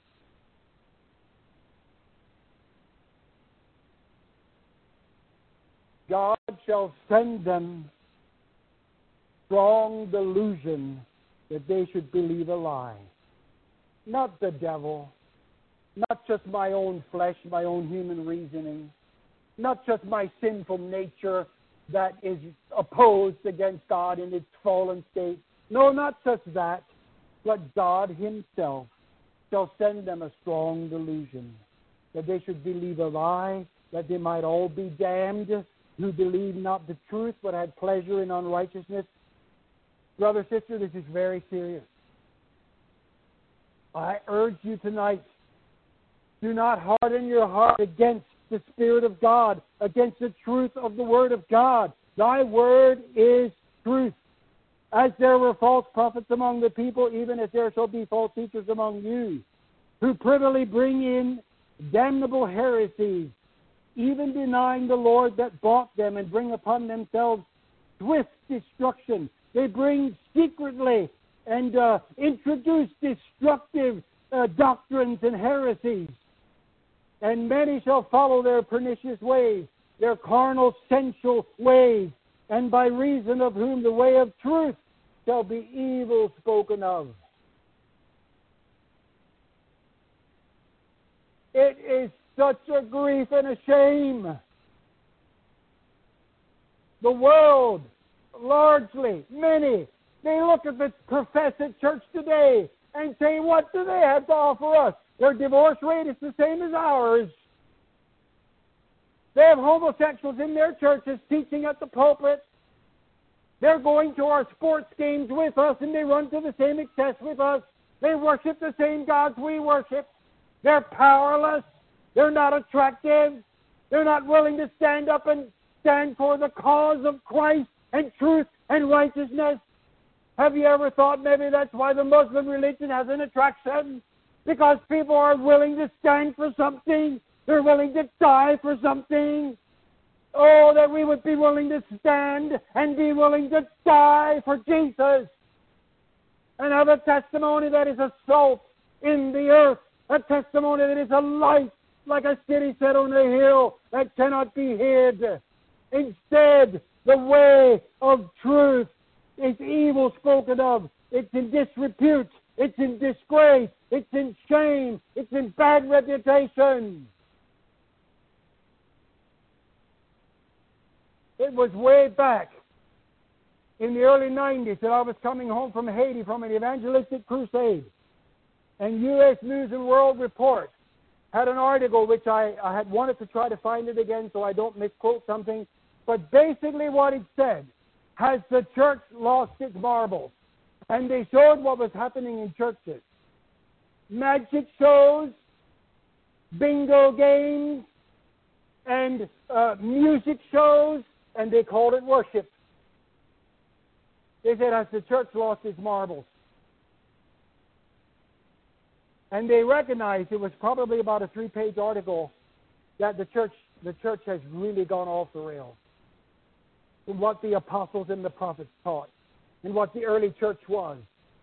God shall send them strong delusion that they should believe a lie. Not the devil, not just my own flesh, my own human reasoning, not just my sinful nature that is opposed against God in its fallen state. No, not just that, but God himself shall send them a strong delusion, that they should believe a lie, that they might all be damned, who believe not the truth, but had pleasure in unrighteousness. Brother, sister, this is very serious. I urge you tonight, do not harden your heart against the Spirit of God, against the truth of the Word of God. Thy Word is truth. As there were false prophets among the people, even as there shall be false teachers among you, who privily bring in damnable heresies, even denying the Lord that bought them, and bring upon themselves swift destruction. They bring secretly and uh, introduce destructive uh, doctrines and heresies. And many shall follow their pernicious ways, their carnal, sensual ways, and by reason of whom the way of truth shall be evil spoken of. It is such a grief and a shame. The world, largely, many, they look at the professed church today and say, what do they have to offer us? Their divorce rate is the same as ours. They have homosexuals in their churches teaching at the pulpit. They're going to our sports games with us, and they run to the same excess with us. They worship the same gods we worship. They're powerless. They're not attractive. They're not willing to stand up and stand for the cause of Christ and truth and righteousness. Have you ever thought maybe that's why the Muslim religion has an attraction? Because people are willing to stand for something. They're willing to die for something. Oh, that we would be willing to stand and be willing to die for Jesus. And have a testimony that is a salt in the earth. A testimony that is a light, like a city set on a hill that cannot be hid. Instead, the way of truth is evil spoken of. It's in disrepute. It's in disgrace. It's in shame. It's in bad reputation. It was way back in the early nineties that I was coming home from Haiti from an evangelistic crusade. And U S News and World Report had an article which I, I had wanted to try to find it again so I don't misquote something. But basically what it said, has the church lost its marbles? And they showed what was happening in churches. Magic shows, bingo games, and uh, music shows, and they called it worship. They said, has the church lost its marbles? And they recognized it was probably about a three-page article that the church the church has really gone off the rails from what the apostles and the prophets taught and what the early church was.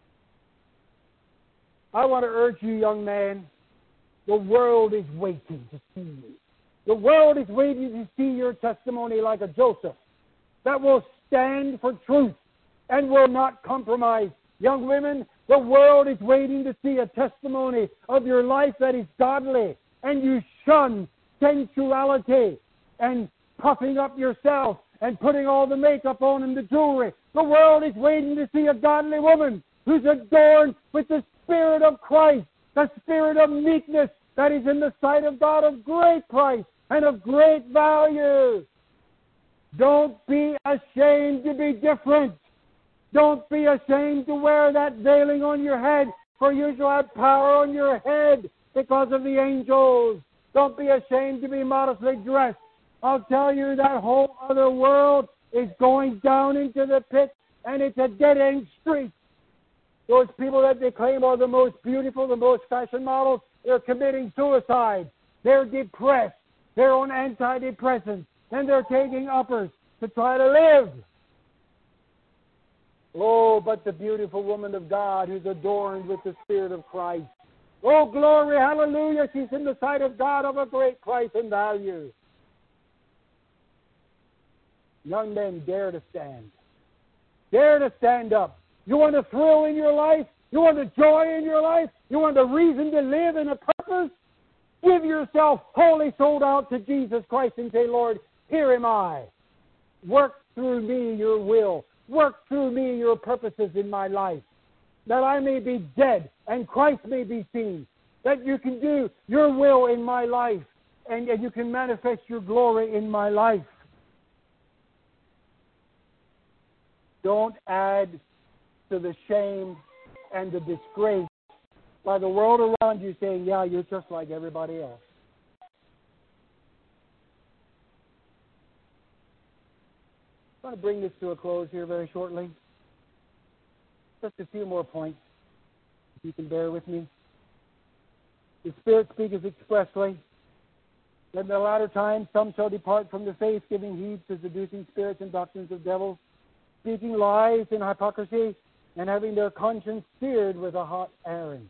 I want to urge you, young man, the world is waiting to see you. The world is waiting to see your testimony like a Joseph that will stand for truth and will not compromise. Young women, the world is waiting to see a testimony of your life that is godly, and you shun sensuality and puffing up yourself and putting all the makeup on and the jewelry. The world is waiting to see a godly woman who's adorned with the Spirit of Christ, the spirit of meekness that is in the sight of God of great price and of great value. Don't be ashamed to be different. Don't be ashamed to wear that veiling on your head, for you shall have power on your head because of the angels. Don't be ashamed to be modestly dressed. I'll tell you, that whole other world is going down into the pit, and it's a dead-end street. Those people that they claim are the most beautiful, the most fashion models, They're committing suicide. They're depressed. They're on antidepressants. And they're taking uppers to try to live. Oh, but the beautiful woman of God who's adorned with the Spirit of Christ. Oh, glory, hallelujah. She's in the sight of God of a great price and value. Young men, dare to stand. Dare to stand up. You want a thrill in your life? You want a joy in your life? You want a reason to live and a purpose? Give yourself wholly sold out to Jesus Christ and say, Lord, here am I. Work through me your will. Work through me your purposes in my life, that I may be dead and Christ may be seen, that you can do your will in my life and, and you can manifest your glory in my life. Don't add to the shame and the disgrace by the world around you saying, yeah, you're just like everybody else. I'm going to bring this to a close here very shortly. Just a few more points, if you can bear with me. The Spirit speaketh expressly. In the latter times some shall depart from the faith, giving heed to seducing spirits and doctrines of devils, speaking lies and hypocrisy, and having their conscience seared with a hot iron.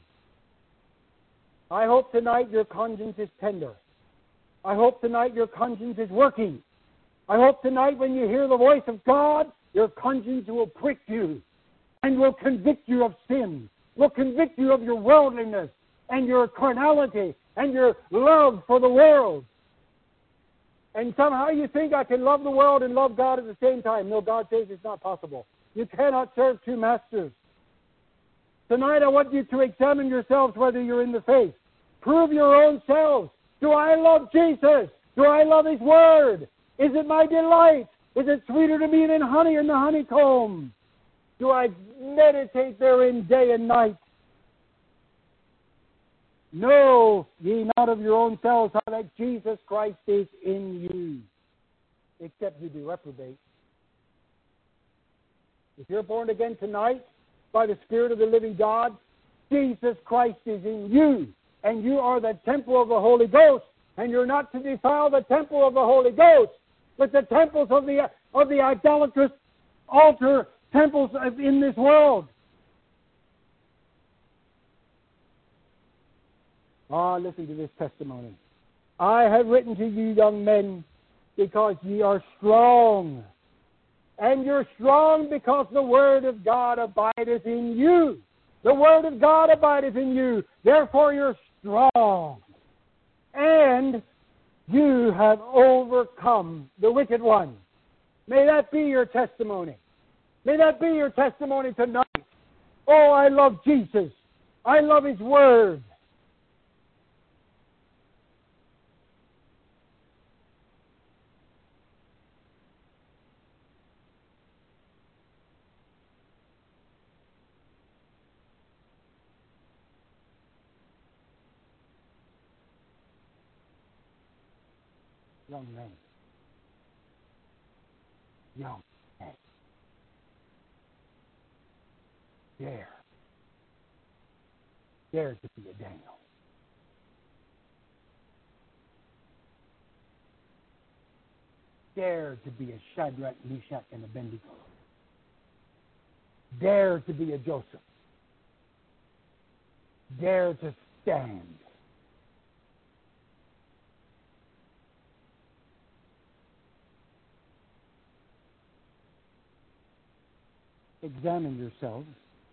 I hope tonight your conscience is tender. I hope tonight your conscience is working. I hope tonight when you hear the voice of God, your conscience will prick you and will convict you of sin, will convict you of your worldliness and your carnality and your love for the world. And somehow you think I can love the world and love God at the same time. No, God says it's not possible. You cannot serve two masters. Tonight I want you to examine yourselves whether you're in the faith. Prove your own selves. Do I love Jesus? Do I love His Word? Is it my delight? Is it sweeter to me than honey in the honeycomb? Do I meditate therein day and night? Know ye not of your own selves how that Jesus Christ is in you, except you be reprobate. If you're born again tonight by the Spirit of the living God, Jesus Christ is in you, and you are the temple of the Holy Ghost, and you're not to defile the temple of the Holy Ghost with the temples of the of the idolatrous altar temples in this world. Ah, listen to this testimony. I have written to you, young men, because ye are strong. And you're strong because the Word of God abideth in you. The Word of God abideth in you. Therefore you're strong. And you have overcome the wicked one. May that be your testimony. May that be your testimony tonight. Oh, I love Jesus. I love His Word. Young men. Young men. Dare. Dare to be a Daniel. Dare to be a Shadrach, Meshach, and Abednego. Dare to be a Joseph. Dare to stand. Examine yourselves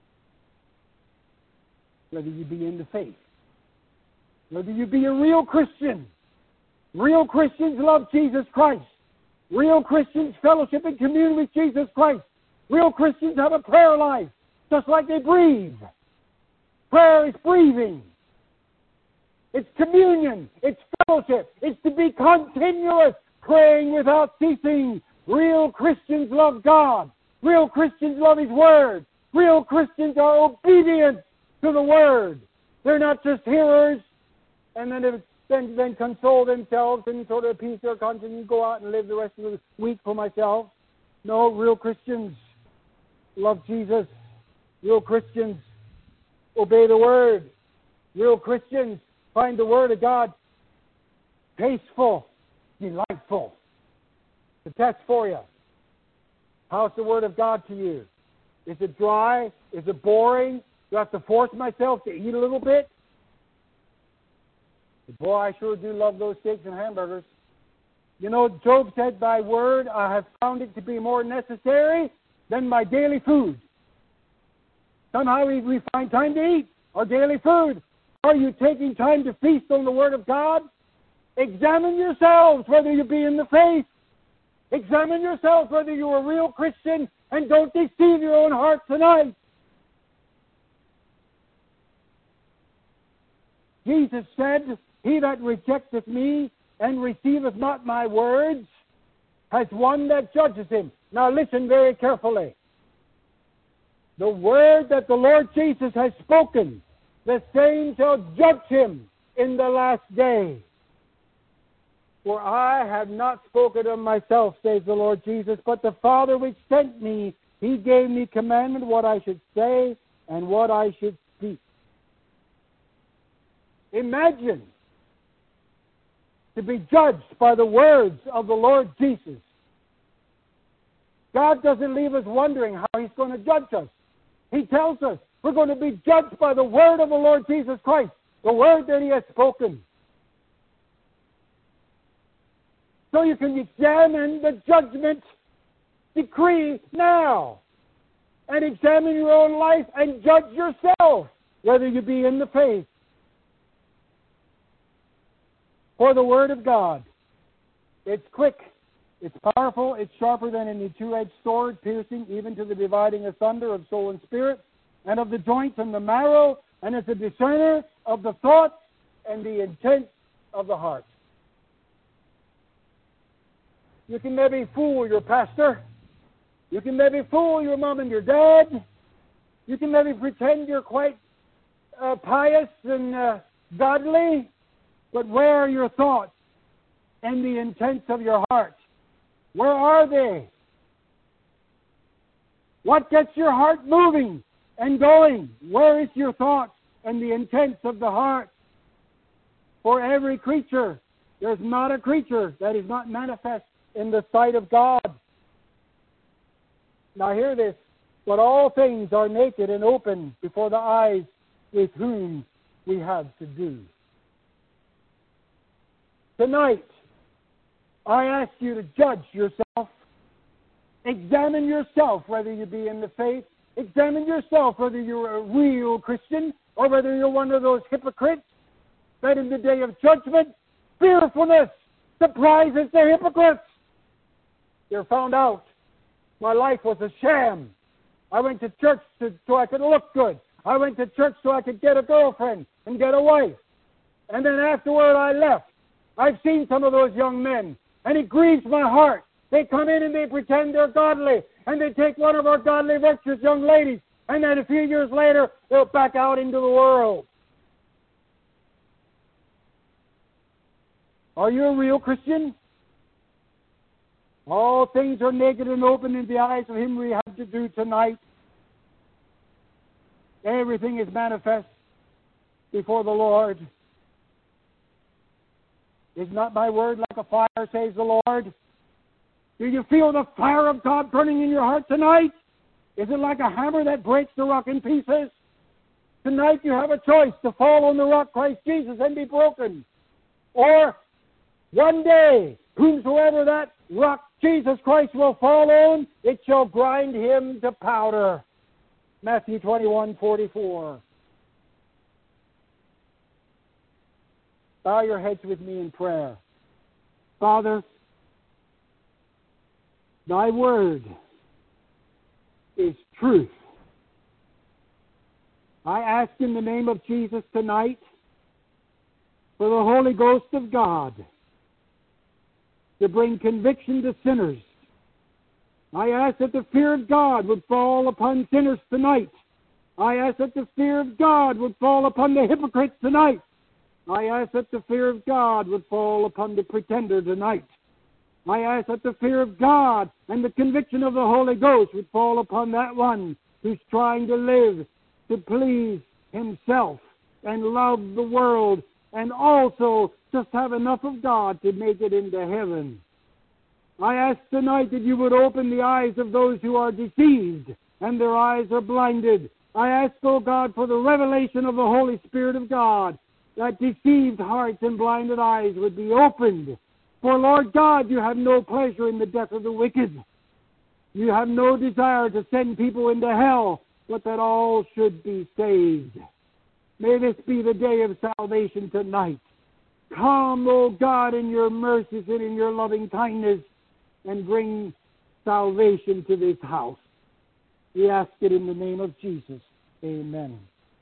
whether you be in the faith, whether you be a real Christian. Real Christians love Jesus Christ. Real Christians fellowship and commune with Jesus Christ. Real Christians have a prayer life, just like they breathe. Prayer is breathing. It's communion. It's fellowship. It's to be continuous, praying without ceasing. Real Christians love God. Real Christians love His Word. Real Christians are obedient to the Word. They're not just hearers and then, then, then console themselves and sort of appease their conscience and go out and live the rest of the week for myself. No, real Christians love Jesus. Real Christians obey the Word. Real Christians find the Word of God tasteful, delightful. The test for you. How's the Word of God to you? Is it dry? Is it boring? Do I have to force myself to eat a little bit? Boy, I sure do love those steaks and hamburgers. You know, Job said, "Thy word, I have found it to be more necessary than my daily food." Somehow we, we find time to eat our daily food. Are you taking time to feast on the Word of God? Examine yourselves whether you be in the faith. Examine yourselves whether you're a real Christian, and don't deceive your own heart tonight. Jesus said, "He that rejecteth me and receiveth not my words has one that judges him." Now listen very carefully. The word that the Lord Jesus has spoken, the same shall judge him in the last day. For I have not spoken of myself, says the Lord Jesus, but the Father which sent me, He gave me commandment what I should say and what I should speak. Imagine to be judged by the words of the Lord Jesus. God doesn't leave us wondering how He's going to judge us. He tells us we're going to be judged by the word of the Lord Jesus Christ, the word that He has spoken. So you can examine the judgment decree now and examine your own life and judge yourself whether you be in the faith. For the Word of God, it's quick, it's powerful, it's sharper than any two-edged sword, piercing even to the dividing asunder of soul and spirit, and of the joints and the marrow, and it's a discerner of the thoughts and the intent of the heart. You can maybe fool your pastor. You can maybe fool your mom and your dad. You can maybe pretend you're quite uh, pious and uh, godly. But where are your thoughts and the intents of your heart? Where are they? What gets your heart moving and going? Where is your thoughts and the intents of the heart? For every creature, there's not a creature that is not manifest in the sight of God. Now hear this. But all things are naked and open before the eyes with whom we have to do. Tonight, I ask you to judge yourself. Examine yourself whether you be in the faith. Examine yourself whether you're a real Christian or whether you're one of those hypocrites that in the day of judgment, fearfulness surprises the hypocrites. They're found out. My life was a sham. I went to church to, so I could look good. I went to church so I could get a girlfriend and get a wife. And then afterward I left. I've seen some of those young men, and it grieves my heart. They come in and they pretend they're godly, and they take one of our godly, virtuous young ladies, and then a few years later, they'll back out into the world. Are you a real Christian? All things are naked and open in the eyes of Him we have to do tonight. Everything is manifest before the Lord. Is not my word like a fire, says the Lord? Do you feel the fire of God burning in your heart tonight? Is it like a hammer that breaks the rock in pieces? Tonight you have a choice to fall on the rock, Christ Jesus, and be broken. Or one day, whomsoever that rock Jesus Christ will fall on, it shall grind him to powder. Matthew twenty-one forty-four. Bow your heads with me in prayer. Father, Thy word is truth. I ask in the name of Jesus tonight for the Holy Ghost of God to bring conviction to sinners. I ask that the fear of God would fall upon sinners tonight. I ask that the fear of God would fall upon the hypocrites tonight. I ask that the fear of God would fall upon the pretender tonight. I ask that the fear of God and the conviction of the Holy Ghost would fall upon that one who's trying to live to please himself and love the world and also just have enough of God to make it into heaven. I ask tonight that you would open the eyes of those who are deceived and their eyes are blinded. I ask, oh God, for the revelation of the Holy Spirit of God, that deceived hearts and blinded eyes would be opened. For, Lord God, you have no pleasure in the death of the wicked. You have no desire to send people into hell, but that all should be saved. May this be the day of salvation tonight. Come, O God, in your mercies and in your loving kindness, and bring salvation to this house. We ask it in the name of Jesus. Amen.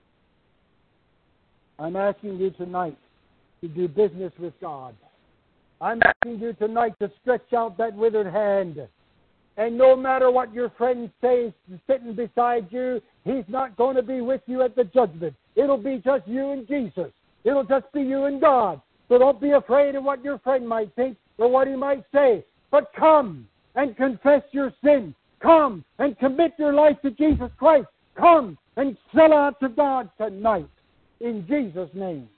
I'm asking you tonight to do business with God. I'm asking you tonight to stretch out that withered hand. And no matter what your friend says sitting beside you, he's not going to be with you at the judgment. It'll be just you and Jesus. It'll just be you and God. So don't be afraid of what your friend might think or what he might say. But come and confess your sin. Come and commit your life to Jesus Christ. Come and sell out to God tonight. In Jesus' name.